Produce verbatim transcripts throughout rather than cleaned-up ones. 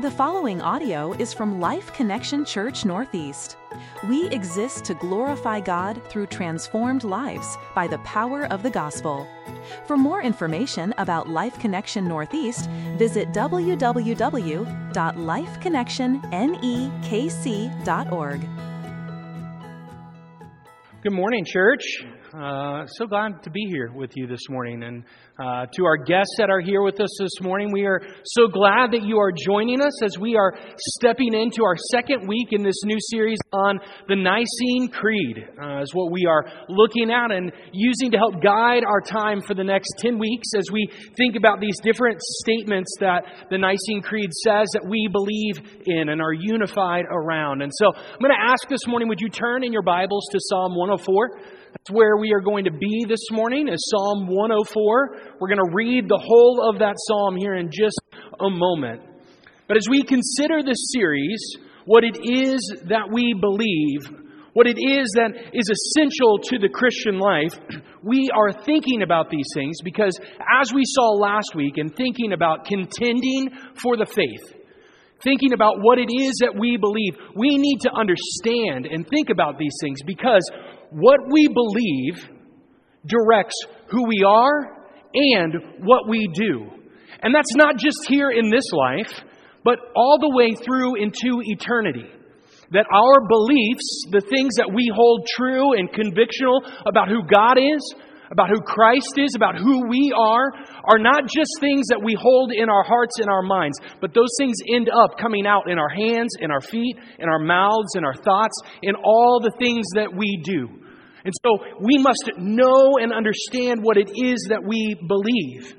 The following audio is from Life Connection Church Northeast. We exist to glorify God through transformed lives by the power of the gospel. For more information about Life Connection Northeast, visit w w w dot life connection nekc dot org. Good morning, church. Uh, so glad to be here with you this morning. And uh, to our guests that are here with us this morning, we are so glad that you are joining us as we are stepping into our second week in this new series on the Nicene Creed. Uh, is what we are looking at and using to help guide our time for the next ten weeks as we think about these different statements that the Nicene Creed says that we believe in and are unified around. And so I'm going to ask this morning, would you turn in your Bibles to Psalm one oh four? That's where we are going to be this morning, is Psalm one oh four. We're going to read the whole of that psalm here in just a moment. But as we consider this series, what it is that we believe, what it is that is essential to the Christian life, we are thinking about these things because as we saw last week and thinking about contending for the faith, thinking about what it is that we believe, we need to understand and think about these things because what we believe directs who we are and what we do. And that's not just here in this life, but all the way through into eternity. That our beliefs, the things that we hold true and convictional about who God is, about who Christ is, about who we are, are not just things that we hold in our hearts and our minds, but those things end up coming out in our hands, in our feet, in our mouths, in our thoughts, in all the things that we do. And so we must know and understand what it is that we believe.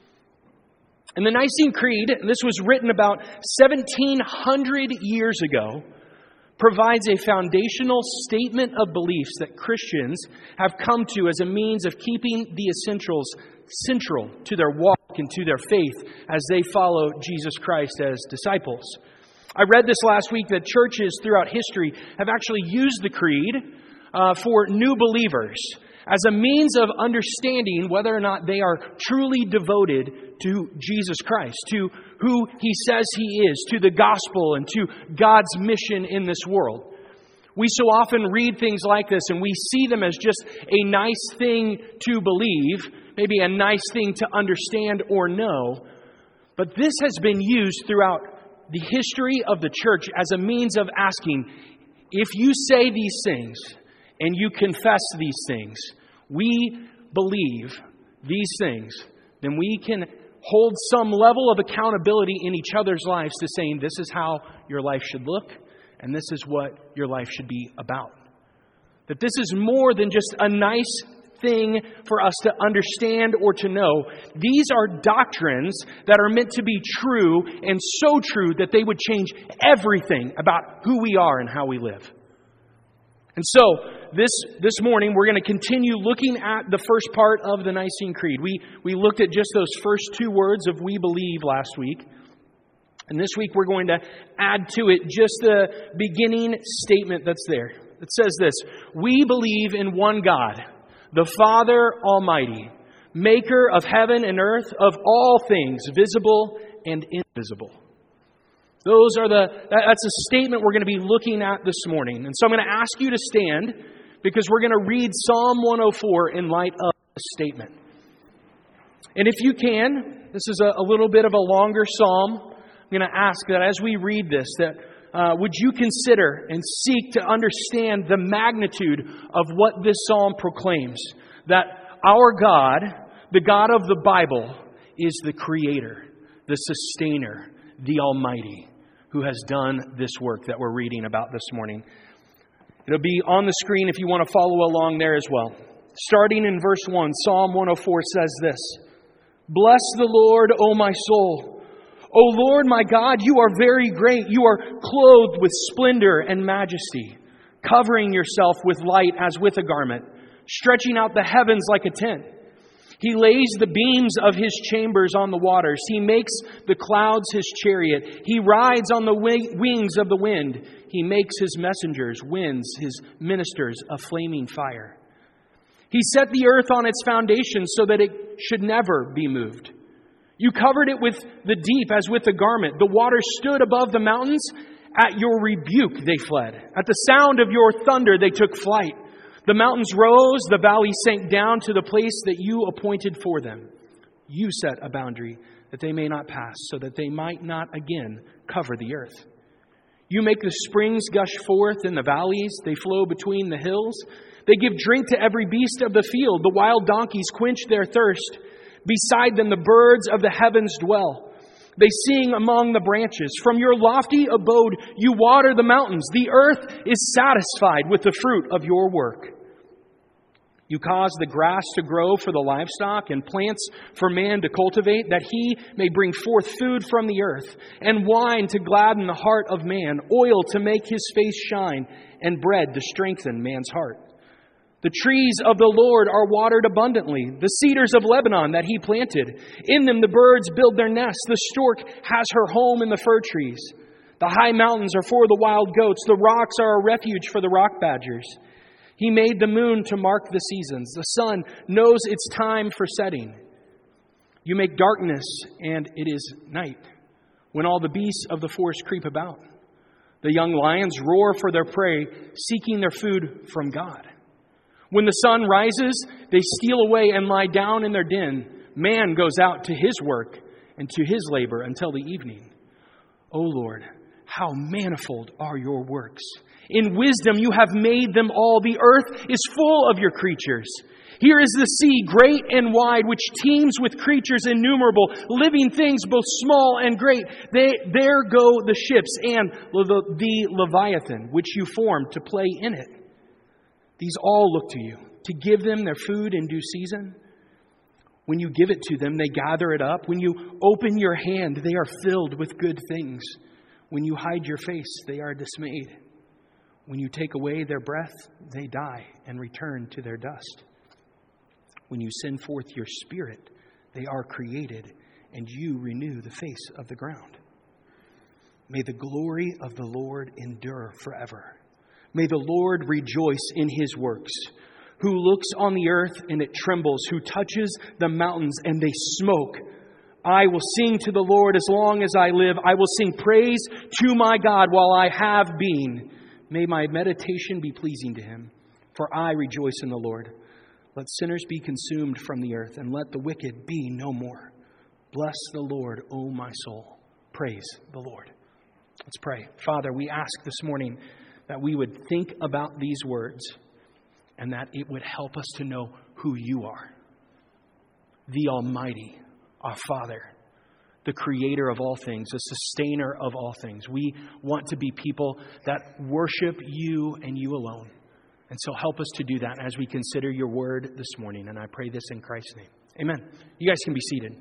And the Nicene Creed, and this was written about seventeen hundred years ago, provides a foundational statement of beliefs that Christians have come to as a means of keeping the essentials central to their walk and to their faith as they follow Jesus Christ as disciples. I read this last week that churches throughout history have actually used the creed uh, for new believers as a means of understanding whether or not they are truly devoted to Jesus Christ, to who He says He is, to the gospel and to God's mission in this world. We so often read things like this and we see them as just a nice thing to believe, maybe a nice thing to understand or know. But this has been used throughout the history of the church as a means of asking, if you say these things and you confess these things, we believe these things, then we can hold some level of accountability in each other's lives to saying this is how your life should look and this is what your life should be about. That this is more than just a nice thing for us to understand or to know. These are doctrines that are meant to be true and so true that they would change everything about who we are and how we live. And so, this this morning, we're going to continue looking at the first part of the Nicene Creed. We we looked at just those first two words of we believe last week. And this week, we're going to add to it just the beginning statement that's there. It says this: we believe in one God, the Father Almighty, maker of heaven and earth, of all things visible and invisible. Those are the, that's a statement we're going to be looking at this morning. And so I'm going to ask you to stand because we're going to read Psalm one oh four in light of this statement. And if you can, this is a, a little bit of a longer psalm. I'm going to ask that as we read this, that uh, would you consider and seek to understand the magnitude of what this psalm proclaims. That our God, the God of the Bible, is the Creator, the Sustainer, the Almighty, who has done this work that we're reading about this morning. It'll be on the screen if you want to follow along there as well. Starting in verse one, Psalm one oh four says this: Bless the Lord, O my soul. O Lord my God, you are very great. You are clothed with splendor and majesty, covering yourself with light as with a garment, stretching out the heavens like a tent. He lays the beams of His chambers on the waters. He makes the clouds His chariot. He rides on the wings of the wind. He makes His messengers winds, His ministers a flaming fire. He set the earth on its foundations so that it should never be moved. You covered it with the deep as with a garment. The waters stood above the mountains. At your rebuke they fled. At the sound of your thunder they took flight. The mountains rose, the valleys sank down to the place that you appointed for them. You set a boundary that they may not pass, so that they might not again cover the earth. You make the springs gush forth in the valleys. They flow between the hills. They give drink to every beast of the field. The wild donkeys quench their thirst. Beside them the birds of the heavens dwell. They sing among the branches. From your lofty abode you water the mountains. The earth is satisfied with the fruit of your work. You cause the grass to grow for the livestock and plants for man to cultivate, that he may bring forth food from the earth, and wine to gladden the heart of man, oil to make his face shine, and bread to strengthen man's heart. The trees of the Lord are watered abundantly, the cedars of Lebanon that he planted. In them the birds build their nests. The stork has her home in the fir trees. The high mountains are for the wild goats. The rocks are a refuge for the rock badgers. He made the moon to mark the seasons. The sun knows its time for setting. You make darkness, and it is night, when all the beasts of the forest creep about. The young lions roar for their prey, seeking their food from God. When the sun rises, they steal away and lie down in their den. Man goes out to his work and to his labor until the evening. O Lord, how manifold are your works! In wisdom you have made them all. The earth is full of your creatures. Here is the sea, great and wide, which teems with creatures innumerable, living things both small and great. They, there go the ships and the, the Leviathan, which you formed to play in it. These all look to you, to give them their food in due season. When you give it to them, they gather it up. When you open your hand, they are filled with good things. When you hide your face, they are dismayed. When you take away their breath, they die and return to their dust. When you send forth your Spirit, they are created, and you renew the face of the ground. May the glory of the Lord endure forever. May the Lord rejoice in his works, who looks on the earth and it trembles, who touches the mountains and they smoke. I will sing to the Lord as long as I live. I will sing praise to my God while I have been. May my meditation be pleasing to him, for I rejoice in the Lord. Let sinners be consumed from the earth, and let the wicked be no more. Bless the Lord, O my soul. Praise the Lord. Let's pray. Father, we ask this morning that we would think about these words and that it would help us to know who you are. The Almighty, our Father, the creator of all things, the sustainer of all things. We want to be people that worship you and you alone. And so help us to do that as we consider your word this morning. And I pray this in Christ's name. Amen. You guys can be seated.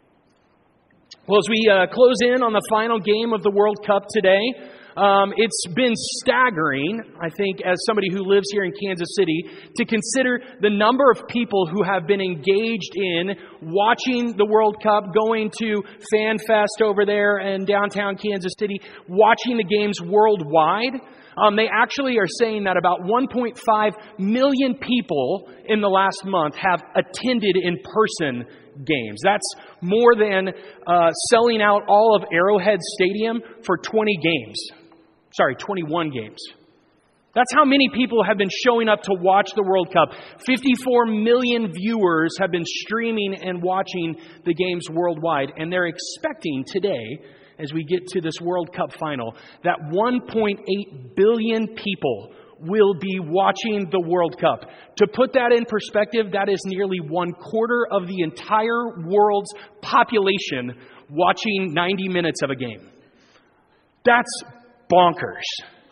Well, as we uh, close in on the final game of the World Cup today, Um, it's been staggering, I think, as somebody who lives here in Kansas City, to consider the number of people who have been engaged in watching the World Cup, going to Fan Fest over there in downtown Kansas City, watching the games worldwide. Um, they actually are saying that about one point five million people in the last month have attended in-person games. That's more than uh, selling out all of Arrowhead Stadium for twenty games. Sorry, twenty-one games. That's how many people have been showing up to watch the World Cup. fifty-four million viewers have been streaming and watching the games worldwide. And they're expecting today, as we get to this World Cup final, that one point eight billion people will be watching the World Cup. To put that in perspective, that is nearly one quarter of the entire world's population watching ninety minutes of a game. That's bonkers.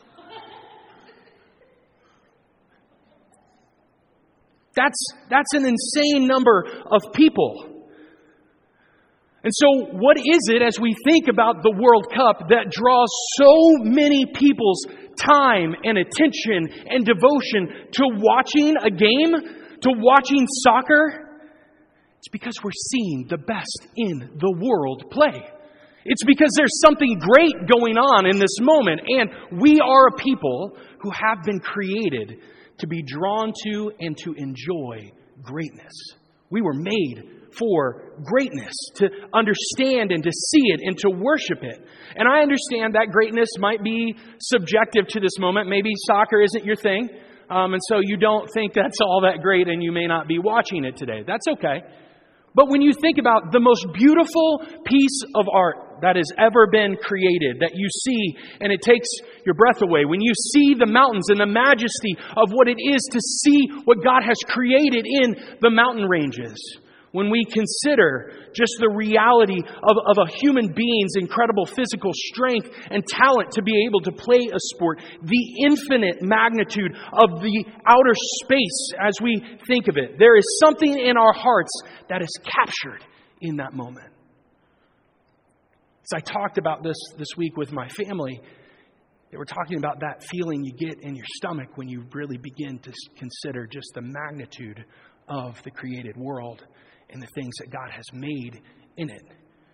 That's, that's an insane number of people. And so what is it, as we think about the World Cup, that draws so many people's time and attention and devotion to watching a game, to watching soccer? It's because we're seeing the best in the world play. It's because there's something great going on in this moment. And we are a people who have been created to be drawn to and to enjoy greatness. We were made for greatness, to understand and to see it and to worship it. And I understand that greatness might be subjective to this moment. Maybe soccer isn't your thing, um, and so you don't think that's all that great and you may not be watching it today. That's okay. But when you think about the most beautiful piece of art that has ever been created, that you see and it takes your breath away, when you see the mountains and the majesty of what it is to see what God has created in the mountain ranges, when we consider just the reality of, of a human being's incredible physical strength and talent to be able to play a sport, the infinite magnitude of the outer space as we think of it, there is something in our hearts that is captured in that moment. As I talked about this this week with my family, they were talking about that feeling you get in your stomach when you really begin to consider just the magnitude of the created world and the things that God has made in it.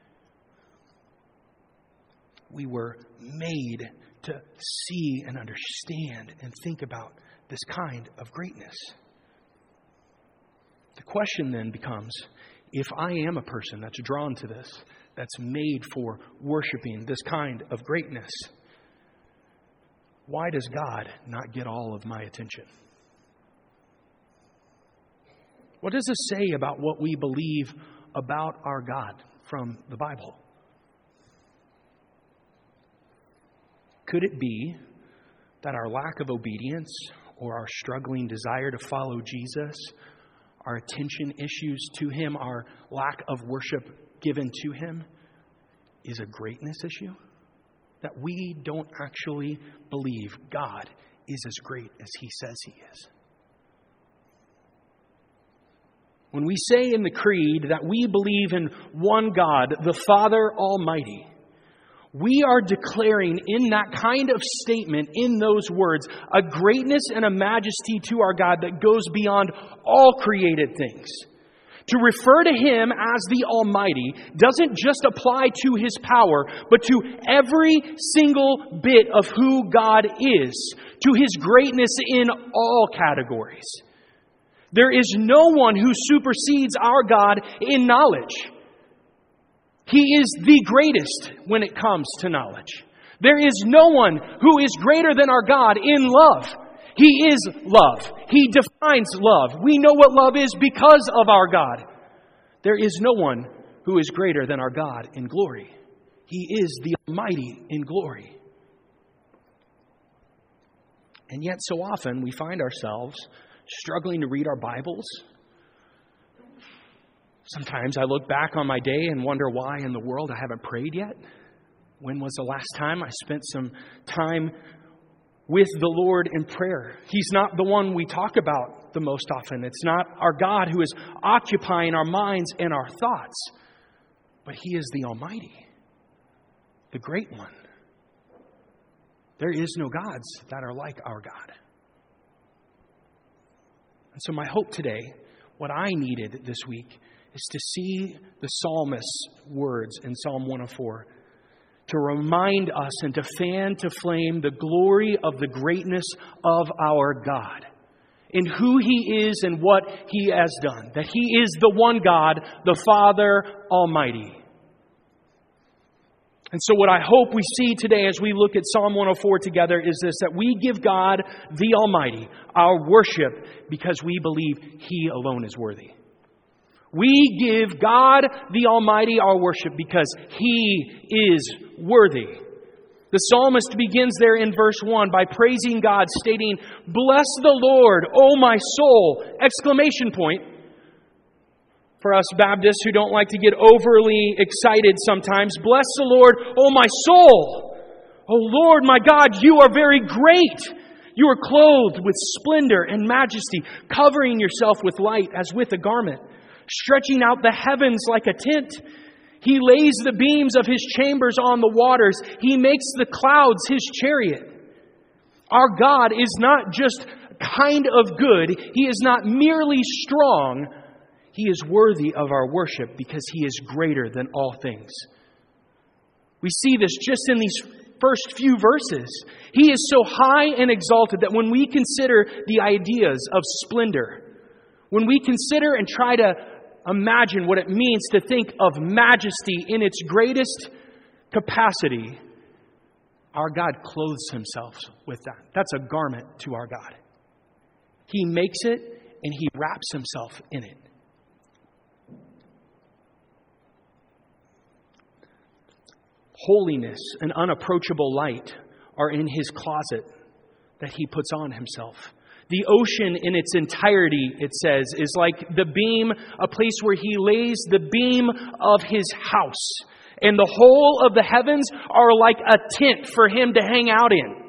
We were made to see and understand and think about this kind of greatness. The question then becomes, if I am a person that's drawn to this, that's made for worshiping this kind of greatness, why does God not get all of my attention? What does this say about what we believe about our God from the Bible? Could it be that our lack of obedience or our struggling desire to follow Jesus, our attention issues to Him, our lack of worship given to Him, is a greatness issue? That we don't actually believe God is as great as He says He is? When we say in the Creed that we believe in one God, the Father Almighty, we are declaring in that kind of statement, in those words, a greatness and a majesty to our God that goes beyond all created things. To refer to Him as the Almighty doesn't just apply to His power, but to every single bit of who God is, to His greatness in all categories. There is no one who supersedes our God in knowledge. He is the greatest when it comes to knowledge. There is no one who is greater than our God in love. He is love. He defines love. We know what love is because of our God. There is no one who is greater than our God in glory. He is the Almighty in glory. And yet so often we find ourselves struggling to read our Bibles. Sometimes I look back on my day and wonder why in the world I haven't prayed yet. When was the last time I spent some time with the Lord in prayer? He's not the one we talk about the most often. It's not our God who is occupying our minds and our thoughts, but He is the Almighty, the Great One. There is no gods that are like our God. And so my hope today, what I needed this week, is to see the psalmist's words in Psalm one oh four, to remind us and to fan to flame the glory of the greatness of our God, in who He is and what He has done. That He is the one God, the Father Almighty. And so what I hope we see today as we look at Psalm one oh four together is this, that we give God the Almighty our worship because we believe He alone is worthy. We give God the Almighty our worship because He is worthy. The psalmist begins there in verse one by praising God, stating, "Bless the Lord, O my soul!" Exclamation point. For us Baptists who don't like to get overly excited sometimes, bless the Lord, O my soul! O Lord, my God, You are very great. You are clothed with splendor and majesty, covering Yourself with light as with a garment, stretching out the heavens like a tent. He lays the beams of His chambers on the waters. He makes the clouds His chariot. Our God is not just kind of good. He is not merely strong. He is worthy of our worship because He is greater than all things. We see this just in these first few verses. He is so high and exalted that when we consider the ideas of splendor, when we consider and try to imagine what it means to think of majesty in its greatest capacity, our God clothes himself with that. That's a garment to our God. He makes it and he wraps himself in it. Holiness and unapproachable light are in his closet that he puts on himself. The ocean in its entirety, it says, is like the beam, a place where he lays the beam of his house. And the whole of the heavens are like a tent for him to hang out in.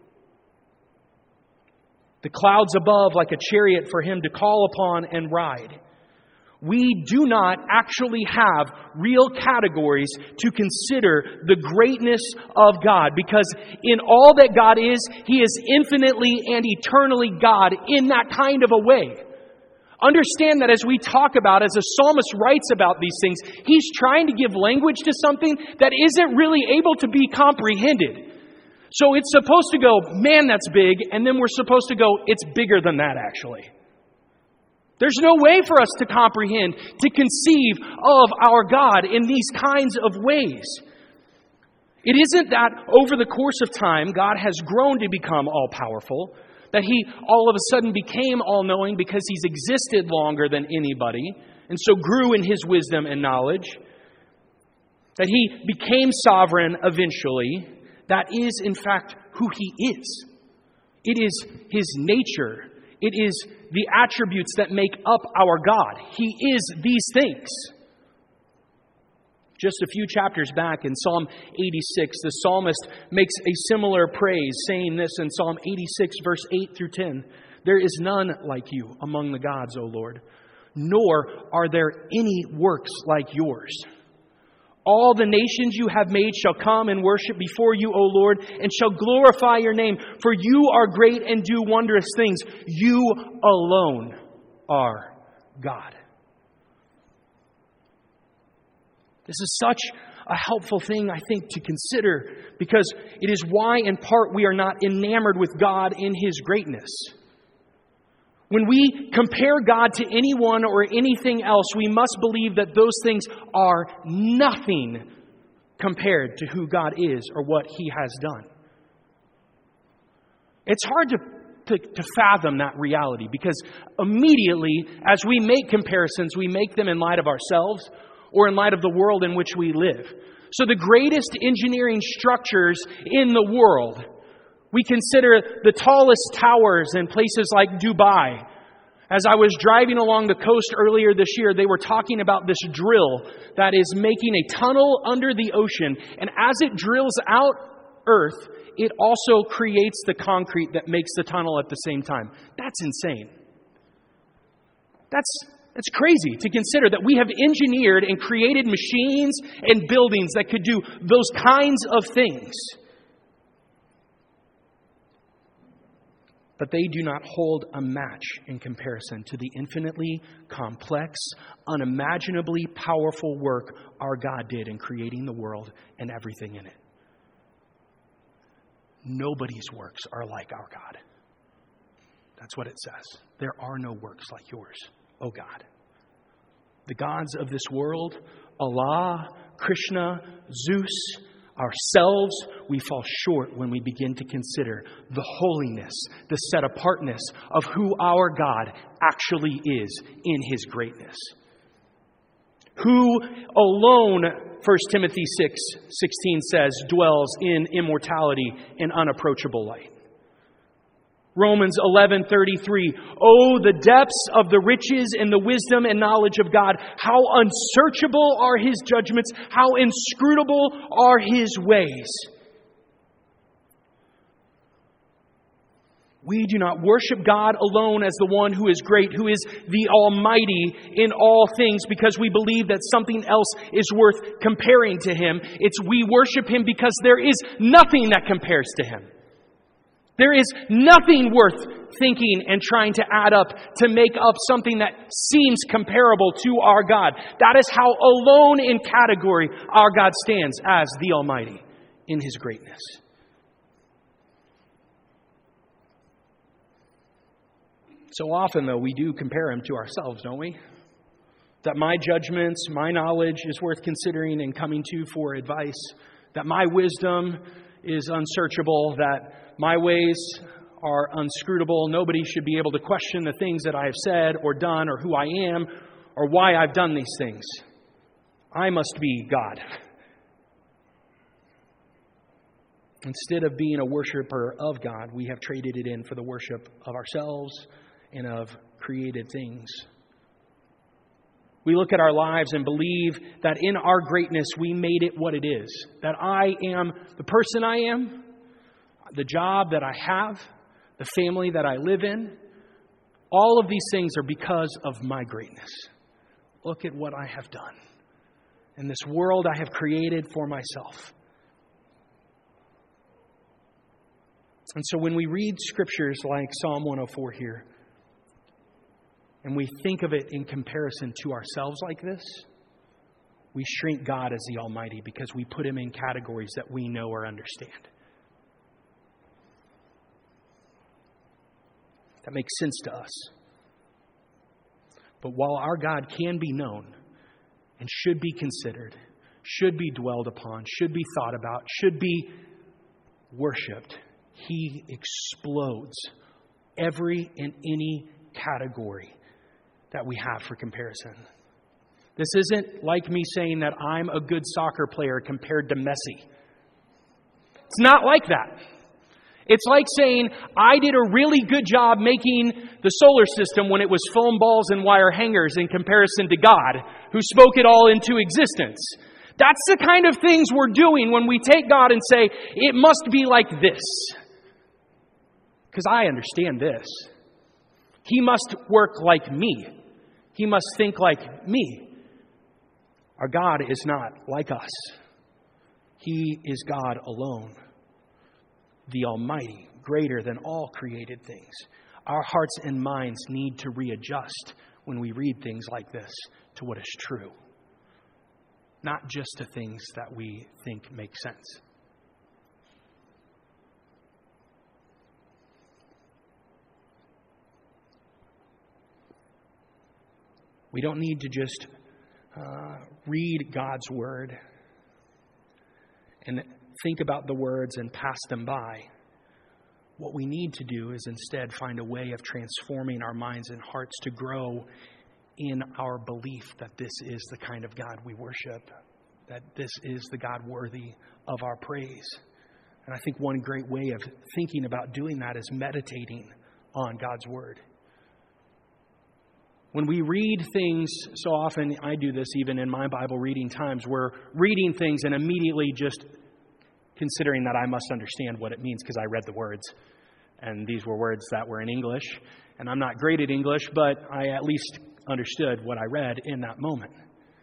The clouds above like a chariot for him to call upon and ride. We do not actually have real categories to consider the greatness of God, because in all that God is, he is infinitely and eternally God in that kind of a way. Understand that as we talk about, as the psalmist writes about these things, he's trying to give language to something that isn't really able to be comprehended. So it's supposed to go, man, that's big, and then we're supposed to go, it's bigger than that actually. There's no way for us to comprehend, to conceive of our God in these kinds of ways. It isn't that over the course of time, God has grown to become all-powerful, that he all of a sudden became all-knowing because he's existed longer than anybody, and so grew in his wisdom and knowledge, that he became sovereign eventually. That is, in fact, who he is. It is his nature. It is the attributes that make up our God. He is these things. Just a few chapters back in Psalm eighty-six, the psalmist makes a similar praise, saying this in Psalm eighty-six, verse eight through ten. There is none like you among the gods, O Lord, nor are there any works like yours. All the nations you have made shall come and worship before you, O Lord, and shall glorify your name. For you are great and do wondrous things. You alone are God. This is such a helpful thing, I think, to consider, because it is why, in part, we are not enamored with God in his greatness. When we compare God to anyone or anything else, we must believe that those things are nothing compared to who God is or what he has done. It's hard to, to, to fathom that reality, because immediately as we make comparisons, we make them in light of ourselves or in light of the world in which we live. So the greatest engineering structures in the world, we consider the tallest towers in places like Dubai. As I was driving along the coast earlier this year, they were talking about this drill that is making a tunnel under the ocean. And as it drills out earth, it also creates the concrete that makes the tunnel at the same time. That's insane. That's, that's crazy to consider that we have engineered and created machines and buildings that could do those kinds of things. But they do not hold a match in comparison to the infinitely complex, unimaginably powerful work our God did in creating the world and everything in it. Nobody's works are like our God. That's what it says. There are no works like yours, O God. The gods of this world, Allah, Krishna, Zeus, ourselves, we fall short when we begin to consider the holiness, the set-apartness of who our God actually is in his greatness. Who alone, First Timothy six sixteen says, dwells in immortality and unapproachable light. Romans eleven thirty-three. Oh, the depths of the riches and the wisdom and knowledge of God. How unsearchable are his judgments. How inscrutable are his ways. We do not worship God alone as the one who is great, who is the Almighty in all things, because we believe that something else is worth comparing to him. It's we worship him because there is nothing that compares to him. There is nothing worth thinking and trying to add up to make up something that seems comparable to our God. That is how alone in category our God stands as the Almighty in his greatness. So often, though, we do compare him to ourselves, don't we? that my judgments, my knowledge is worth considering and coming to for advice, that my wisdom is unsearchable, that my ways are unscrutable. Nobody should be able to question the things that I have said or done or who I am or why I've done these things. I must be God. Instead of being a worshiper of God, we have traded it in for the worship of ourselves and of created things. We look at our lives and believe that in our greatness we made it what it is. That I am the person I am, the job that I have, the family that I live in. All of these things are because of my greatness. Look at what I have done. In this world I have created for myself. And so when we read scriptures like Psalm one oh four here, and we think of it in comparison to ourselves like this, we shrink God as the Almighty because we put Him in categories that we know or understand. That makes sense to us. But while our God can be known and should be considered, should be dwelled upon, should be thought about, should be worshipped, He explodes every and any category that we have for comparison. This isn't like me saying that I'm a good soccer player compared to Messi. It's not like that. It's like saying I did a really good job making the solar system when it was foam balls and wire hangers in comparison to God, who spoke it all into existence. That's the kind of things we're doing when we take God and say, it must be like this. Because I understand this. He must work like me. He must think like me. Our God is not like us. He is God alone, the Almighty, greater than all created things. Our hearts and minds need to readjust when we read things like this to what is true, not just to things that we think make sense. We don't need to just uh, read God's Word and think about the words and pass them by. What we need to do is instead find a way of transforming our minds and hearts to grow in our belief that this is the kind of God we worship, that this is the God worthy of our praise. And I think one great way of thinking about doing that is meditating on God's Word. When we read things, so often I do this even in my Bible reading times, we're reading things and immediately just considering that I must understand what it means because I read the words. And these were words that were in English. And I'm not great at English, but I at least understood what I read in that moment.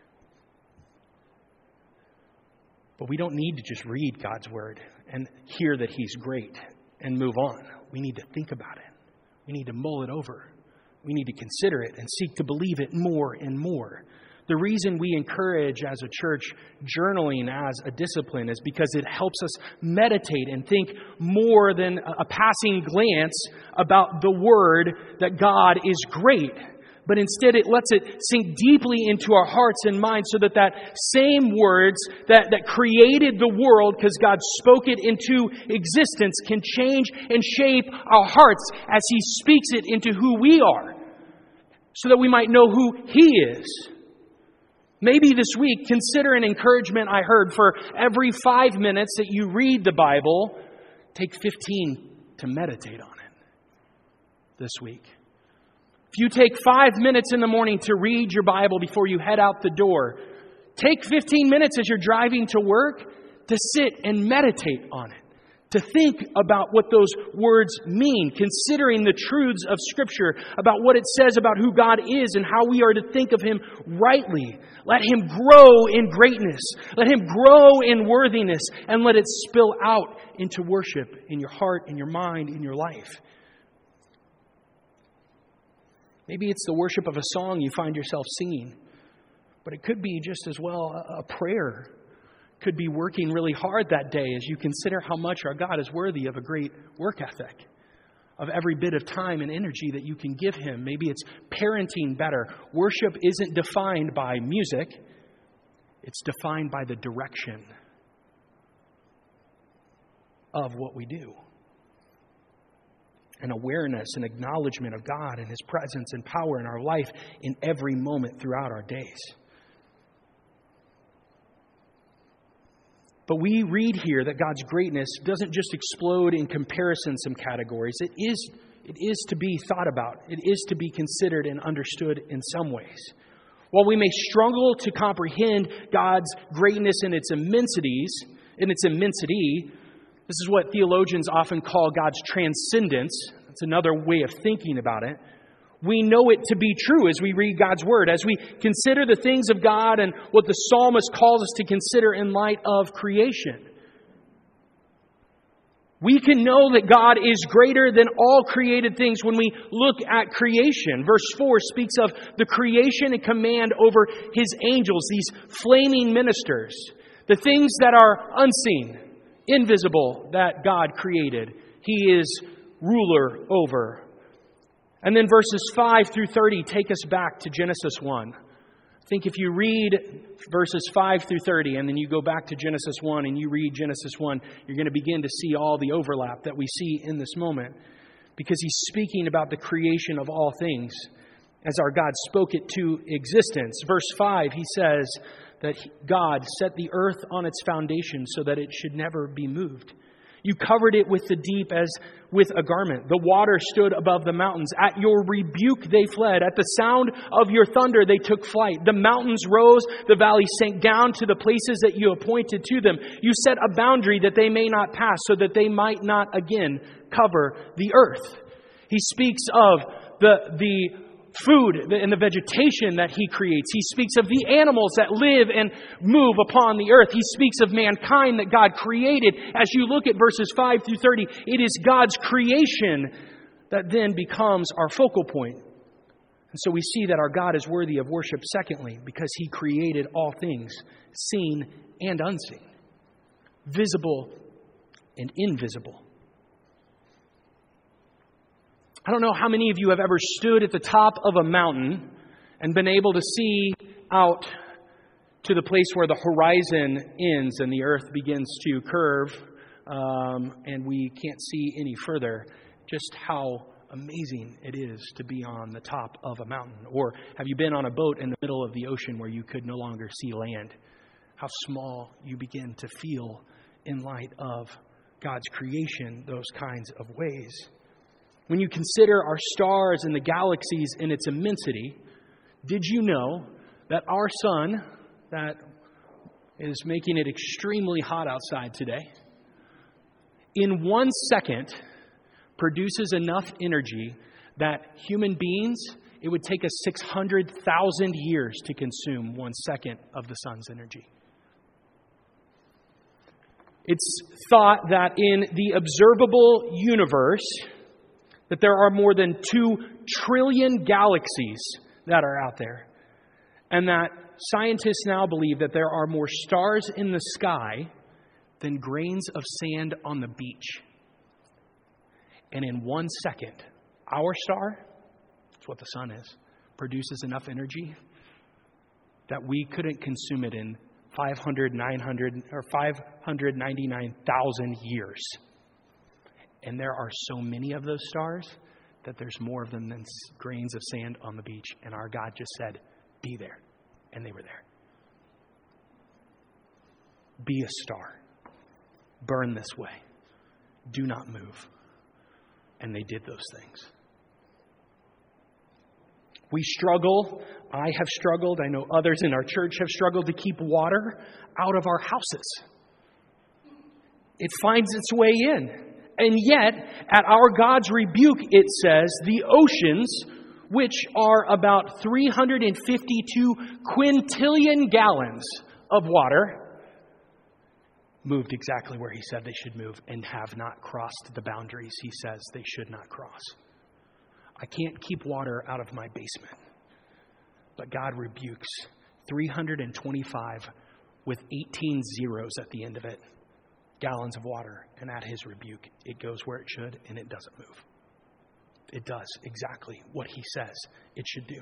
But we don't need to just read God's Word and hear that He's great and move on. We need to think about it. We need to mull it over. We need to consider it and seek to believe it more and more. The reason we encourage as a church journaling as a discipline is because it helps us meditate and think more than a passing glance about the Word that God is great. But instead it lets it sink deeply into our hearts and minds so that that same words that, that created the world, because God spoke it into existence, can change and shape our hearts as He speaks it into who we are, so that we might know who He is. Maybe this week, consider an encouragement I heard for every five minutes that you read the Bible, take fifteen to meditate on it this week. If you take five minutes in the morning to read your Bible before you head out the door, take fifteen minutes as you're driving to work to sit and meditate on it, to think about what those words mean, considering the truths of Scripture, about what it says about who God is and how we are to think of Him rightly. Let Him grow in greatness. Let Him grow in worthiness, and let it spill out into worship in your heart, in your mind, in your life. Maybe it's the worship of a song you find yourself singing, but it could be just as well a prayer. Could be working really hard that day as you consider how much our God is worthy of a great work ethic. of every bit of time and energy that you can give Him. Maybe it's parenting better. Worship isn't defined by music. It's defined by the direction of what we do. An awareness and acknowledgement of God and His presence and power in our life in every moment throughout our days. But we read here that God's greatness doesn't just explode in comparison some categories. It is, it is to be thought about. It is to be considered and understood in some ways. While we may struggle to comprehend God's greatness and its immensities, in its immensity, this is what theologians often call God's transcendence. That's another way of thinking about it. We know it to be true as we read God's Word, as we consider the things of God and what the psalmist calls us to consider in light of creation. We can know that God is greater than all created things when we look at creation. Verse four speaks of the creation and command over His angels, these flaming ministers, the things that are unseen, invisible, that God created. He is ruler over. And then verses five through thirty take us back to Genesis one. I think if you read verses five through thirty and then you go back to Genesis one and you read Genesis one, you're going to begin to see all the overlap that we see in this moment. Because He's speaking about the creation of all things as our God spoke it to existence. Verse five, He says that God set the earth on its foundation so that it should never be moved. You covered it with the deep as with a garment. The water stood above the mountains. At your rebuke they fled. At the sound of your thunder they took flight. The mountains rose. The valleys sank down to the places that you appointed to them. You set a boundary that they may not pass, so that they might not again cover the earth. He speaks of the, the food and the vegetation that He creates. He speaks of the animals that live and move upon the earth. He speaks of mankind that God created. As you look at verses five through thirty, it is God's creation that then becomes our focal point. And so we see that our God is worthy of worship, secondly, because He created all things, seen and unseen, visible and invisible. I don't know how many of you have ever stood at the top of a mountain and been able to see out to the place where the horizon ends and the earth begins to curve um, and we can't see any further. Just how amazing it is to be on the top of a mountain. Or have you been on a boat in the middle of the ocean where you could no longer see land? How small you begin to feel in light of God's creation, those kinds of ways. When you consider our stars and the galaxies in its immensity, did you know that our sun, that is making it extremely hot outside today, in one second produces enough energy that human beings, it would take us six hundred thousand years to consume one second of the sun's energy. It's thought that in the observable universe, that there are more than two trillion galaxies that are out there. And that scientists now believe that there are more stars in the sky than grains of sand on the beach. And in one second, our star, that's what the sun is, produces enough energy that we couldn't consume it in five hundred, nine hundred, or five hundred ninety-nine thousand years. And there are so many of those stars that there's more of them than grains of sand on the beach. And our God just said, be there. And they were there. Be a star. Burn this way. Do not move. And they did those things. We struggle. I have struggled. I know others in our church have struggled to keep water out of our houses. It finds its way in. And yet, at our God's rebuke, it says, the oceans, which are about three hundred fifty-two quintillion gallons of water, moved exactly where He said they should move and have not crossed the boundaries He says they should not cross. I can't keep water out of my basement. But God rebukes three hundred twenty-five with eighteen zeros at the end of it. Gallons of water, and at His rebuke, it goes where it should, and it doesn't move. it does exactly what he says it should do.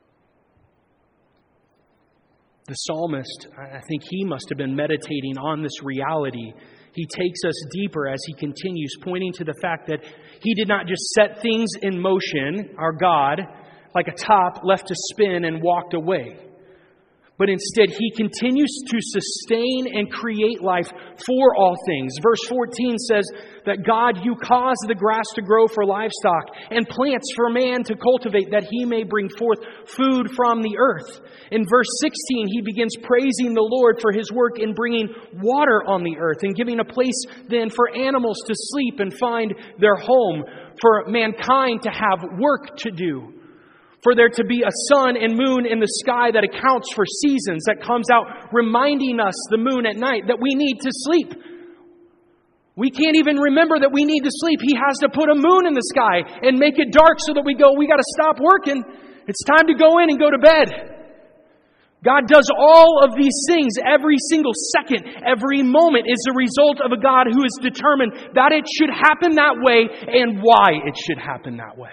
The psalmist, I think he must have been meditating on this reality. He takes us deeper as he continues, pointing to the fact that he did not just set things in motion, our God, like a top left to spin and walked away. But instead, he continues to sustain and create life for all things. Verse fourteen says that God, you cause the grass to grow for livestock and plants for man to cultivate, that he may bring forth food from the earth. In verse sixteen, he begins praising the Lord for his work in bringing water on the earth and giving a place then for animals to sleep and find their home, for mankind to have work to do. For there to be a sun and moon in the sky that accounts for seasons, that comes out reminding us, the moon at night, that we need to sleep. We can't even remember that we need to sleep. He has to put a moon in the sky and make it dark so that we go, we got to stop working. It's time to go in and go to bed. God does all of these things every single second, every moment is the result of a God who is determined that it should happen that way and why it should happen that way.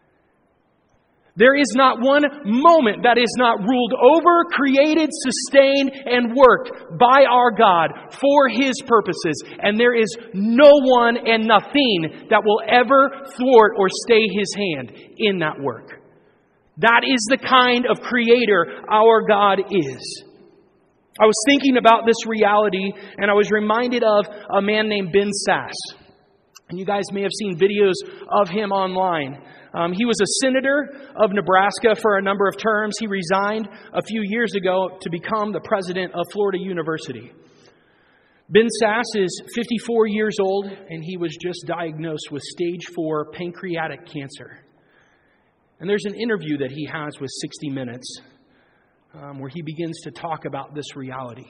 There is not one moment that is not ruled over, created, sustained, and worked by our God for His purposes. And there is no one and nothing that will ever thwart or stay His hand in that work. That is the kind of creator our God is. I was thinking about this reality, and I was reminded of a man named Ben Sass. And you guys may have seen videos of him online. Um, he was a senator of Nebraska for a number of terms. He resigned a few years ago to become the president of Florida University. Ben Sass is fifty-four years old, and he was just diagnosed with stage four pancreatic cancer. And there's an interview that he has with sixty minutes um, where he begins to talk about this reality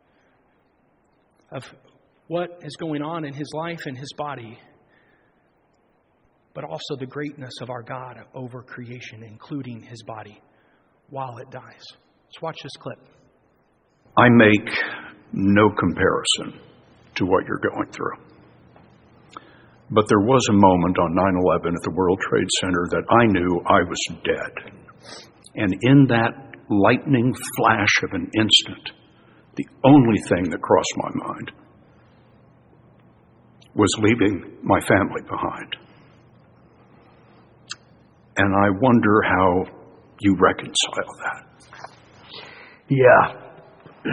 of what is going on in his life and his body, but also the greatness of our God over creation, including His body, while it dies. Let's watch this clip. I make no comparison to what you're going through. But there was a moment on nine eleven at the World Trade Center that I knew I was dead. And in that lightning flash of an instant, the only thing that crossed my mind was leaving my family behind. And I wonder how you reconcile that. Yeah.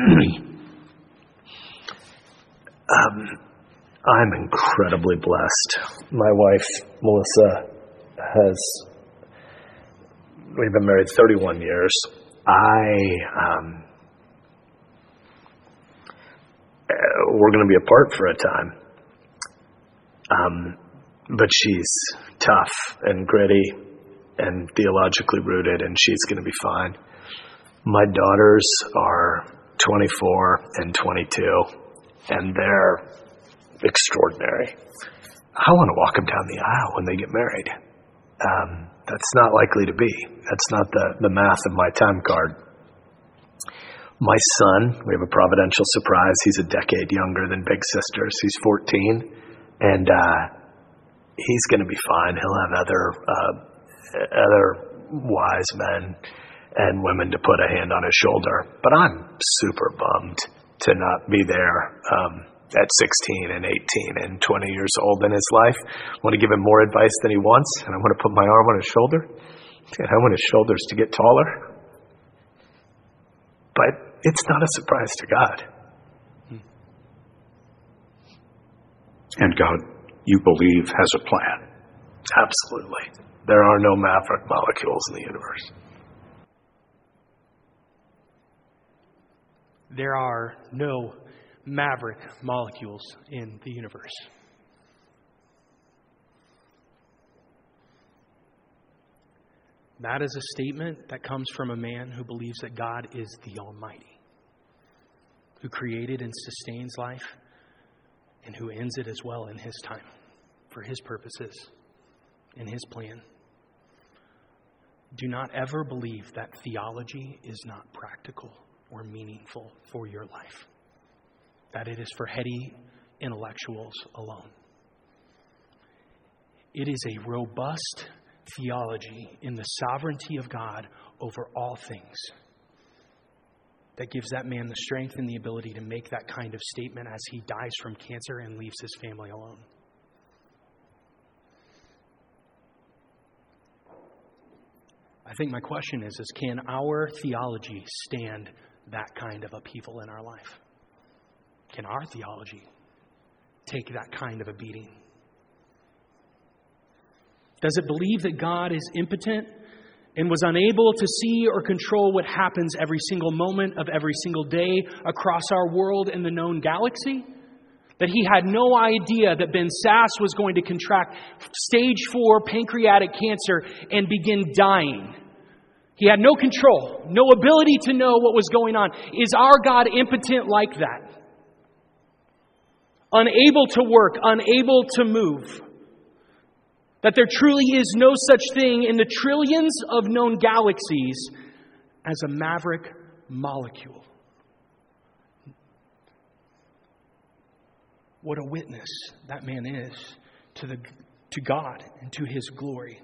um, I'm incredibly blessed. My wife, Melissa, has, we've been married thirty-one years. I, um, we're going to be apart for a time. Um, but she's tough and gritty and theologically rooted, and she's going to be fine. My daughters are twenty-four and twenty-two, and they're extraordinary. I want to walk them down the aisle when they get married. Um, that's not likely to be. That's not the, the math of my time card. My son, we have a providential surprise. He's a decade younger than big sisters. He's fourteen, and uh, he's going to be fine. He'll have other uh, other wise men and women to put a hand on his shoulder. But I'm super bummed to not be there um, at sixteen and eighteen and twenty years old in his life. I want to give him more advice than he wants, and I want to put my arm on his shoulder, and I want his shoulders to get taller. But it's not a surprise to God. And God, you believe, has a plan. Absolutely. There are no maverick molecules in the universe. There are no maverick molecules in the universe. That is a statement that comes from a man who believes that God is the Almighty, who created and sustains life, and who ends it as well in His time, for His purposes, in His plan. Do not ever believe that theology is not practical or meaningful for your life, that it is for heady intellectuals alone. It is a robust theology in the sovereignty of God over all things that gives that man the strength and the ability to make that kind of statement as he dies from cancer and leaves his family alone. I think my question is, is can our theology stand that kind of upheaval in our life? Can our theology take that kind of a beating? Does it believe that God is impotent and was unable to see or control what happens every single moment of every single day across our world and the known galaxy? That he had no idea that Ben Sass was going to contract stage four pancreatic cancer and begin dying. He had no control, no ability to know what was going on. Is our God impotent like that? Unable to work, unable to move? That there truly is no such thing in the trillions of known galaxies as a maverick molecule? What a witness that man is to the to God and to His glory.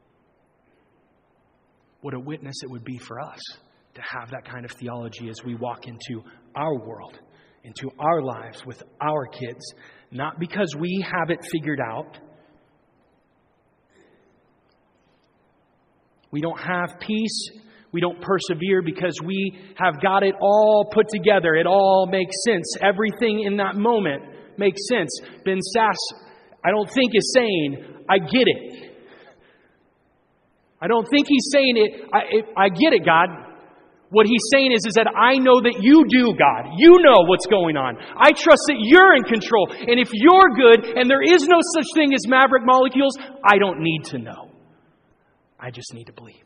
What a witness it would be for us to have that kind of theology as we walk into our world, into our lives with our kids. Not because we have it figured out. We don't have peace. We don't persevere because we have got it all put together. It all makes sense. Everything in that moment makes sense. Ben Sass, I don't think, is saying, I get it. I don't think he's saying it, I, it, I get it, God. What he's saying is, is that I know that you do, God. You know what's going on. I trust that you're in control. And if you're good and there is no such thing as maverick molecules, I don't need to know. I just need to believe.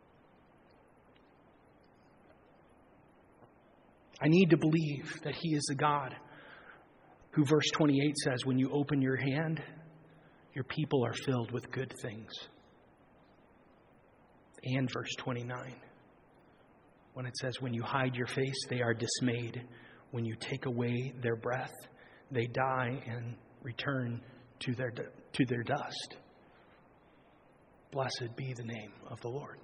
I need to believe that He is the God who, verse twenty-eight says, when you open your hand, your people are filled with good things. And verse twenty-nine, when it says, when you hide your face, they are dismayed. When you take away their breath, they die and return to their to their dust. Blessed be the name of the Lord.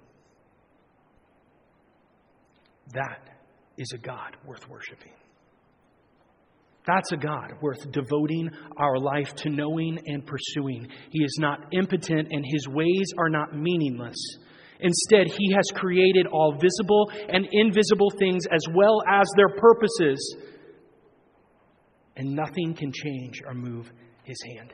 That is a God worth worshiping. That's a God worth devoting our life to knowing and pursuing. He is not impotent and His ways are not meaningless. Instead, He has created all visible and invisible things as well as their purposes. And nothing can change or move His hand.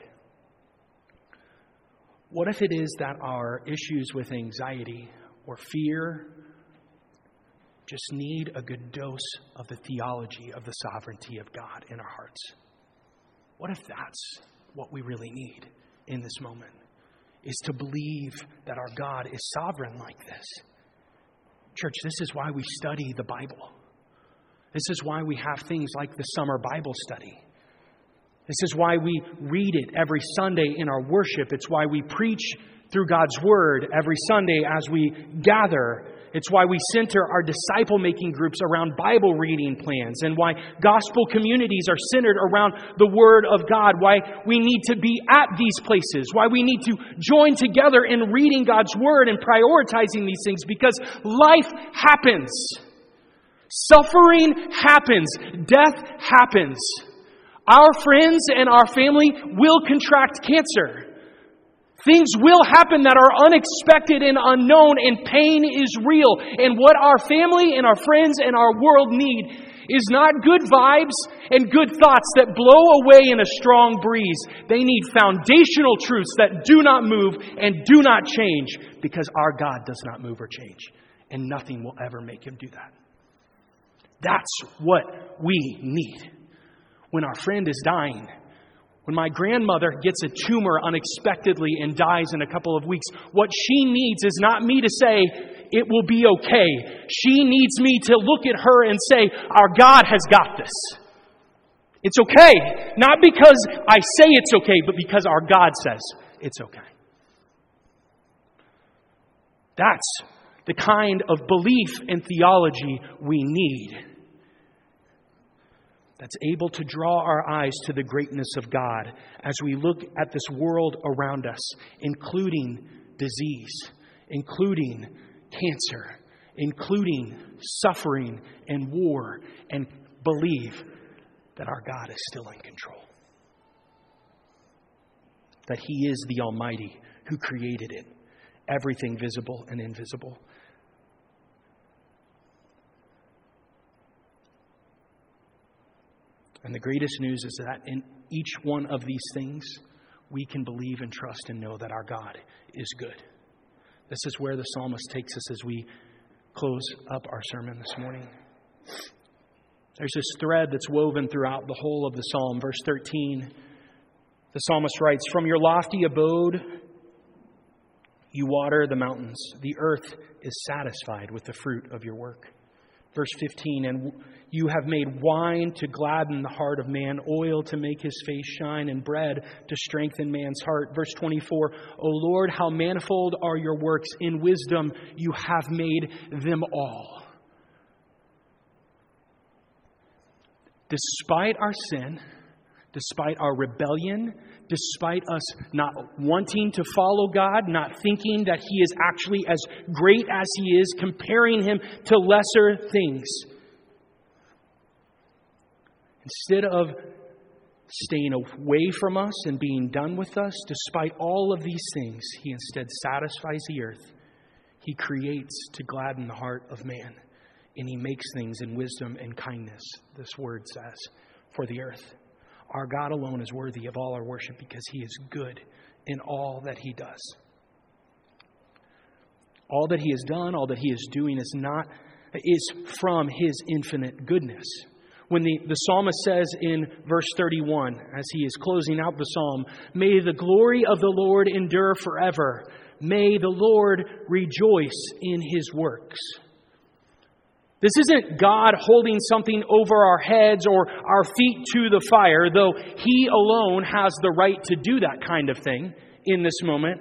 What if it is that our issues with anxiety or fear just need a good dose of the theology of the sovereignty of God in our hearts? What if that's what we really need in this moment? Is to believe that our God is sovereign like this. Church, this is why we study the Bible. This is why we have things like the summer Bible study. This is why we read it every Sunday in our worship. It's why we preach through God's Word every Sunday as we gather. It's why we center our disciple-making groups around Bible reading plans, and why gospel communities are centered around the Word of God, why we need to be at these places, why we need to join together in reading God's Word and prioritizing these things, because life happens. Suffering happens. Death happens. Our friends and our family will contract cancer. Things will happen that are unexpected and unknown, and pain is real. And what our family and our friends and our world need is not good vibes and good thoughts that blow away in a strong breeze. They need foundational truths that do not move and do not change, because our God does not move or change. And nothing will ever make Him do that. That's what we need. When our friend is dying, when my grandmother gets a tumor unexpectedly and dies in a couple of weeks, what she needs is not me to say, it will be okay. She needs me to look at her and say, our God has got this. It's okay. Not because I say it's okay, but because our God says it's okay. That's the kind of belief and theology we need. That's able to draw our eyes to the greatness of God as we look at this world around us, including disease, including cancer, including suffering and war, and believe that our God is still in control. That He is the Almighty who created it, everything visible and invisible. And the greatest news is that in each one of these things, we can believe and trust and know that our God is good. This is where the psalmist takes us as we close up our sermon this morning. There's this thread that's woven throughout the whole of the psalm. Verse thirteen, the psalmist writes, "From your lofty abode, you water the mountains. The earth is satisfied with the fruit of your work." Verse fifteen, "And you have made wine to gladden the heart of man, oil to make his face shine, and bread to strengthen man's heart." Verse twenty-four, "O Lord, how manifold are your works. In wisdom you have made them all." Despite our sin, despite our rebellion, despite us not wanting to follow God, not thinking that He is actually as great as He is, comparing Him to lesser things, instead of staying away from us and being done with us, despite all of these things, He instead satisfies the earth. He creates to gladden the heart of man, and He makes things in wisdom and kindness, this word says, for the earth. Our God alone is worthy of all our worship because He is good in all that He does. All that He has done, all that He is doing is not is from His infinite goodness. When the, the psalmist says in verse thirty-one, as he is closing out the psalm, "May the glory of the Lord endure forever. May the Lord rejoice in His works." This isn't God holding something over our heads or our feet to the fire, though He alone has the right to do that kind of thing in this moment.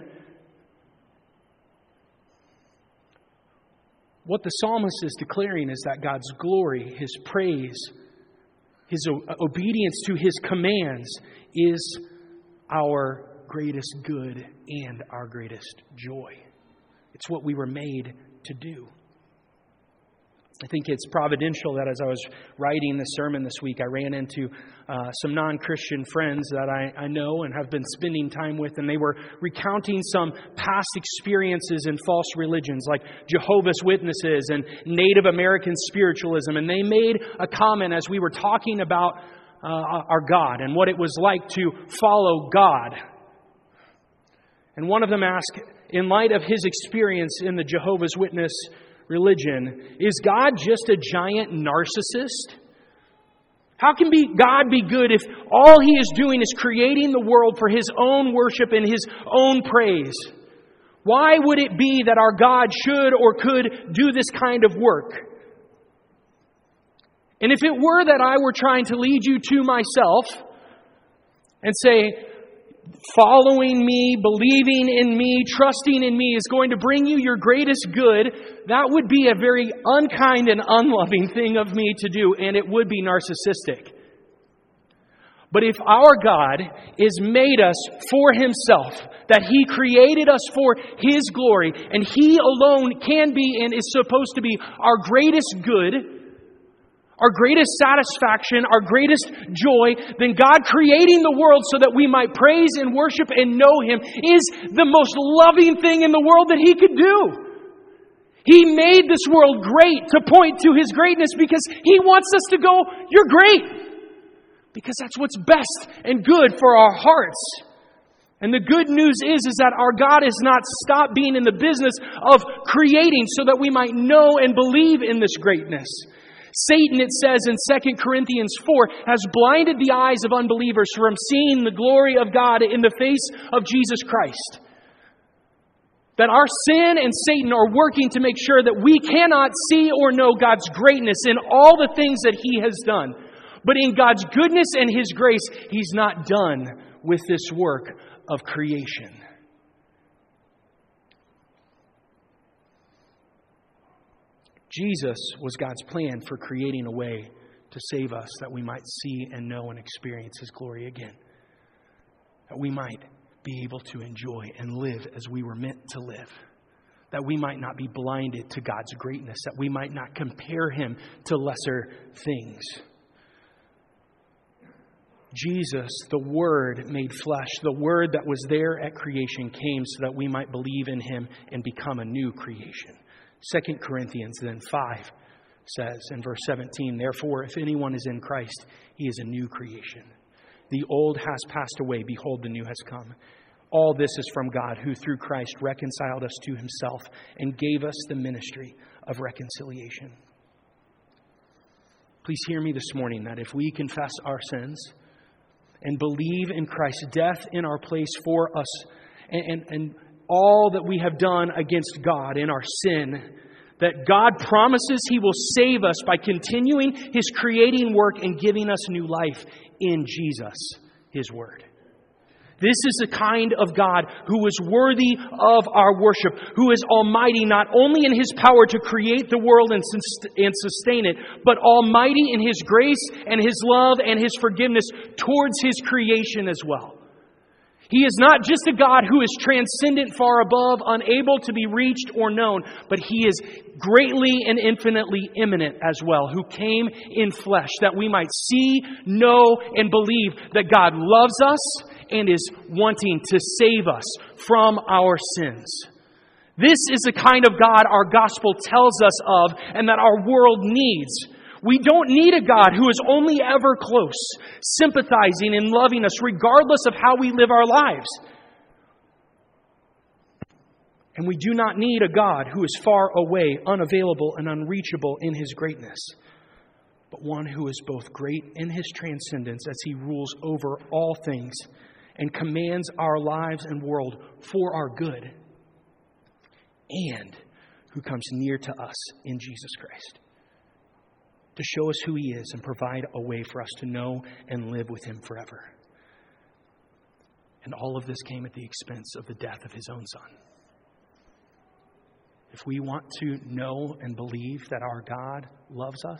What the psalmist is declaring is that God's glory, His praise, His obedience to His commands is our greatest good and our greatest joy. It's what we were made to do. I think it's providential that as I was writing this sermon this week, I ran into uh, some non-Christian friends that I, I know and have been spending time with, and they were recounting some past experiences in false religions like Jehovah's Witnesses and Native American spiritualism. And they made a comment as we were talking about uh, our God and what it was like to follow God. And one of them asked, in light of his experience in the Jehovah's Witness religion, is God just a giant narcissist? How can be God be good if all He is doing is creating the world for His own worship and His own praise? Why would it be that our God should or could do this kind of work? And if it were that I were trying to lead you to myself and say, following me, believing in me, trusting in me is going to bring you your greatest good, that would be a very unkind and unloving thing of me to do, and it would be narcissistic. But if our God is made us for Himself, that He created us for His glory, and He alone can be and is supposed to be our greatest good, our greatest satisfaction, our greatest joy, then God creating the world so that we might praise and worship and know Him is the most loving thing in the world that He could do. He made this world great to point to His greatness because He wants us to go, "You're great," because that's what's best and good for our hearts. And the good news is, is that our God has not stopped being in the business of creating so that we might know and believe in this greatness. Satan, it says in Second Corinthians four, has blinded the eyes of unbelievers from seeing the glory of God in the face of Jesus Christ. That our sin and Satan are working to make sure that we cannot see or know God's greatness in all the things that He has done. But in God's goodness and His grace, He's not done with this work of creation. Jesus was God's plan for creating a way to save us, that we might see and know and experience His glory again. That we might be able to enjoy and live as we were meant to live. That we might not be blinded to God's greatness, that we might not compare Him to lesser things. Jesus, the Word made flesh, the Word that was there at creation came so that we might believe in Him and become a new creation. Second Corinthians then five says in verse seventeen, therefore, if anyone is in Christ, he is a new creation. The old has passed away. Behold, the new has come. All this is from God, who through Christ reconciled us to Himself and gave us the ministry of reconciliation. Please hear me this morning that if we confess our sins and believe in Christ's death in our place for us and, and, and all that we have done against God in our sin, that God promises He will save us by continuing His creating work and giving us new life in Jesus, His Word. This is the kind of God who is worthy of our worship, who is almighty not only in His power to create the world and sustain it, but almighty in His grace and His love and His forgiveness towards His creation as well. He is not just a God who is transcendent, far above, unable to be reached or known, but He is greatly and infinitely immanent as well, who came in flesh that we might see, know, and believe that God loves us and is wanting to save us from our sins. This is the kind of God our gospel tells us of and that our world needs. We don't need a God who is only ever close, sympathizing and loving us regardless of how we live our lives. And we do not need a God who is far away, unavailable, and unreachable in His greatness, but one who is both great in His transcendence as He rules over all things and commands our lives and world for our good, and who comes near to us in Jesus Christ to show us who He is and provide a way for us to know and live with Him forever. And all of this came at the expense of the death of His own Son. If we want to know and believe that our God loves us,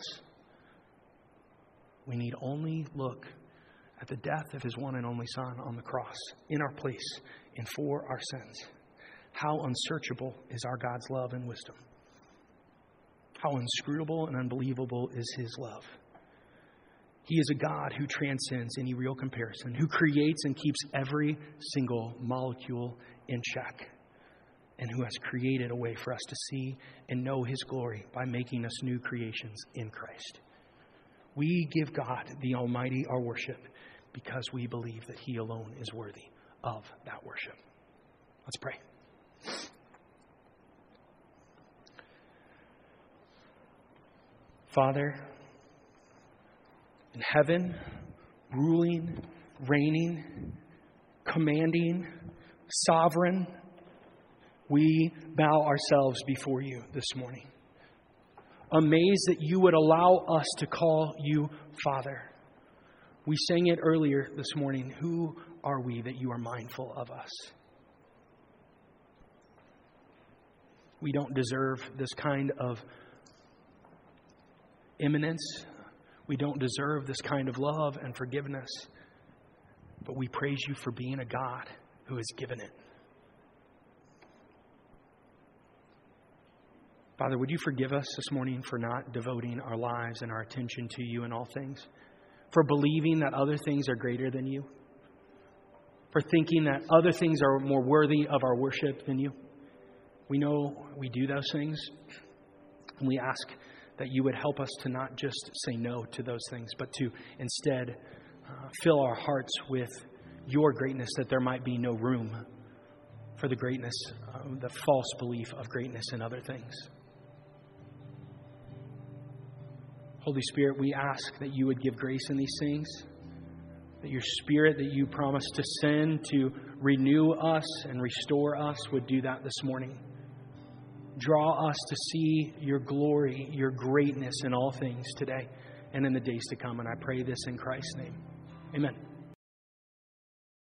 we need only look at the death of His one and only Son on the cross in our place and for our sins. How unsearchable is our God's love and wisdom. How inscrutable and unbelievable is His love. He is a God who transcends any real comparison, who creates and keeps every single molecule in check, and who has created a way for us to see and know His glory by making us new creations in Christ. We give God the Almighty our worship because we believe that He alone is worthy of that worship. Let's pray. Father, in heaven, ruling, reigning, commanding, sovereign, we bow ourselves before You this morning, amazed that You would allow us to call You Father. We sang it earlier this morning. Who are we that You are mindful of us? We don't deserve this kind of imminence. We don't deserve this kind of love and forgiveness. But we praise You for being a God who has given it. Father, would You forgive us this morning for not devoting our lives and our attention to You in all things? For believing that other things are greater than You? For thinking that other things are more worthy of our worship than You? We know we do those things, and we ask that You would help us to not just say no to those things, but to instead uh, fill our hearts with Your greatness, that there might be no room for the greatness, uh, the false belief of greatness in other things. Holy Spirit, we ask that You would give grace in these things, that Your Spirit that You promised to send to renew us and restore us would do that this morning. Draw us to see Your glory, Your greatness in all things today and in the days to come. And I pray this in Christ's name. Amen.